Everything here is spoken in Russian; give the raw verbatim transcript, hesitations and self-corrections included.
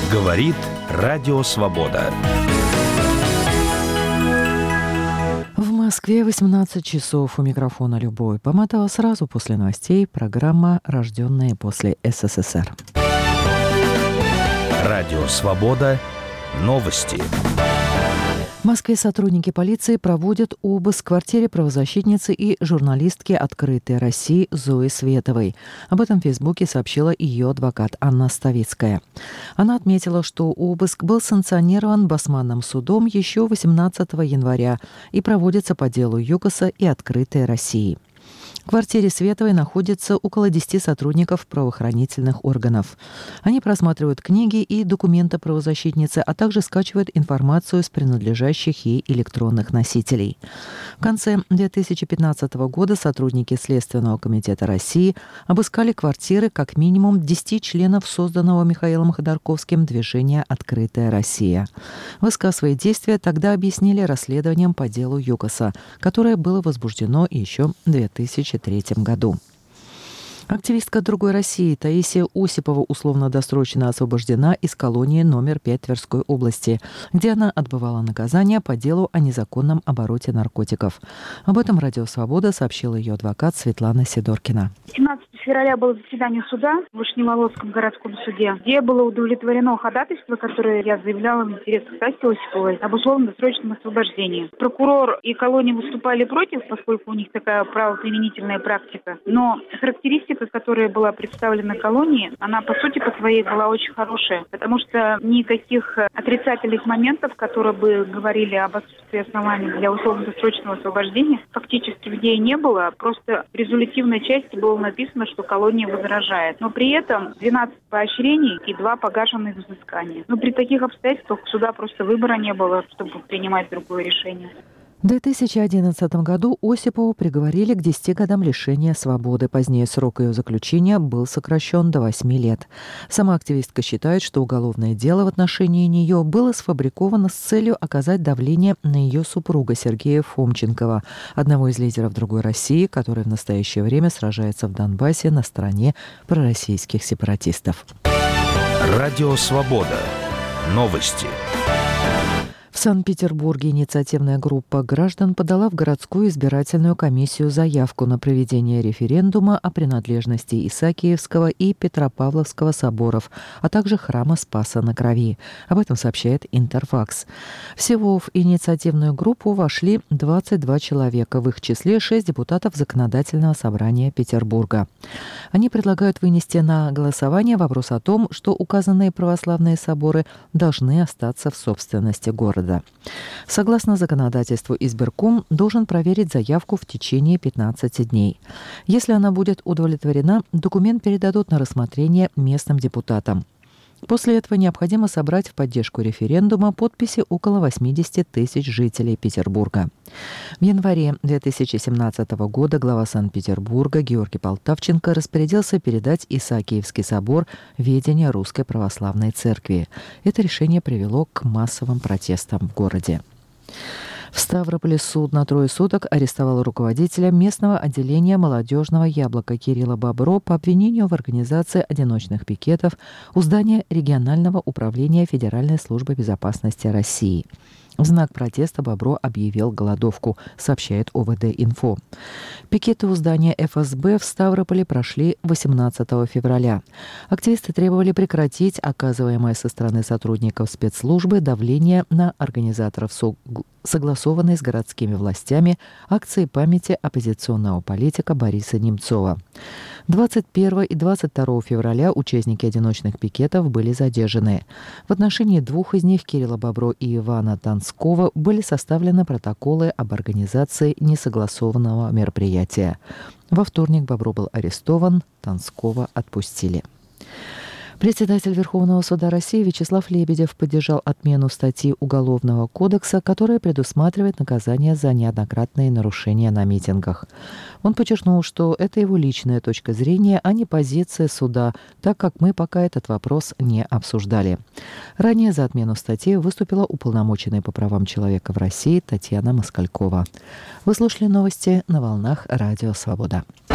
Говорит Радио Свобода. В Москве восемнадцать часов. У микрофона Любовь Помотова. Сразу после новостей программа «Рожденные после СССР». Радио Свобода. Новости. В Москве сотрудники полиции проводят обыск в квартире правозащитницы и журналистки «Открытой России» Зои Световой. Об этом в Фейсбуке сообщила ее адвокат Анна Ставицкая. Она отметила, что обыск был санкционирован Басманным судом еще восемнадцатого января и проводится по делу ЮКОСа и «Открытой России». В квартире Световой находится около десяти сотрудников правоохранительных органов. Они просматривают книги и документы правозащитницы, а также скачивают информацию с принадлежащих ей электронных носителей. В конце две тысячи пятнадцатого года сотрудники Следственного комитета России обыскали квартиры как минимум десяти членов созданного Михаилом Ходорковским движения «Открытая Россия». ВСК свои действия тогда объяснили расследованием по делу ЮКОСа, которое было возбуждено еще в две тысячи третьем году. Активистка «Другой России» Таисия Осипова условно-досрочно освобождена из колонии номер пять Тверской области, где она отбывала наказание по делу о незаконном обороте наркотиков. Об этом Радио Свобода сообщила ее адвокат Светлана Сидоркина. семнадцатого февраля было заседание суда в Вышневолодском городском суде, где было удовлетворено ходатайство, которое я заявляла в интересах Таисии Осиповой, об условно-досрочном освобождении. Прокурор и колония выступали против, поскольку у них такая правоприменительная практика, но характеристика, которая была представлена колонии, она по сути по своей была очень хорошая, потому что никаких отрицательных моментов, которые бы говорили об отсутствии оснований для условно-досрочного освобождения, фактически в ней не было. Просто в резолютивной части было написано, что колония возражает. Но при этом двенадцать поощрений и два погашенных взыскания. Но при таких обстоятельствах у суда просто выбора не было, чтобы принимать другое решение. В две тысячи одиннадцатом году Осипову приговорили к десяти годам лишения свободы. Позднее срок ее заключения был сокращен до восьми лет. Сама активистка считает, что уголовное дело в отношении нее было сфабриковано с целью оказать давление на ее супруга Сергея Фомченкова, одного из лидеров «Другой России», который в настоящее время сражается в Донбассе на стороне пророссийских сепаратистов. Радио Свобода. Новости. В Санкт-Петербурге инициативная группа граждан подала в городскую избирательную комиссию заявку на проведение референдума о принадлежности Исаакиевского и Петропавловского соборов, а также храма Спаса на Крови. Об этом сообщает Интерфакс. Всего в инициативную группу вошли двадцать два человека, в их числе шесть депутатов Законодательного собрания Петербурга. Они предлагают вынести на голосование вопрос о том, что указанные православные соборы должны остаться в собственности города. Согласно законодательству, избирком должен проверить заявку в течение пятнадцати дней. Если она будет удовлетворена, документ передадут на рассмотрение местным депутатам. После этого необходимо собрать в поддержку референдума подписи около восьмидесяти тысяч жителей Петербурга. В январе две тысячи семнадцатого года глава Санкт-Петербурга Георгий Полтавченко распорядился передать Исаакиевский собор в ведение Русской Православной Церкви. Это решение привело к массовым протестам в городе. В Ставрополе суд на трое суток арестовал руководителя местного отделения молодежного яблока Кирилла Бобро по обвинению в организации одиночных пикетов у здания регионального управления Федеральной службы безопасности России. В знак протеста Бобро объявил голодовку, сообщает ОВД-Инфо. Пикеты у здания эф эс бэ в Ставрополе прошли восемнадцатого февраля. Активисты требовали прекратить оказываемое со стороны сотрудников спецслужбы давление на организаторов согласованной с городскими властями акции памяти оппозиционного политика Бориса Немцова. двадцать первого и двадцать второго февраля участники одиночных пикетов были задержаны. В отношении двух из них, Кирилла Бобро и Ивана Танского, были составлены протоколы об организации несогласованного мероприятия. Во вторник Бобро был арестован, Танского отпустили. Председатель Верховного суда России Вячеслав Лебедев поддержал отмену статьи Уголовного кодекса, которая предусматривает наказание за неоднократные нарушения на митингах. Он подчеркнул, что это его личная точка зрения, а не позиция суда, так как мы пока этот вопрос не обсуждали. Ранее за отмену статьи выступила уполномоченная по правам человека в России Татьяна Москалькова. Вы слушали новости на волнах Радио Свобода.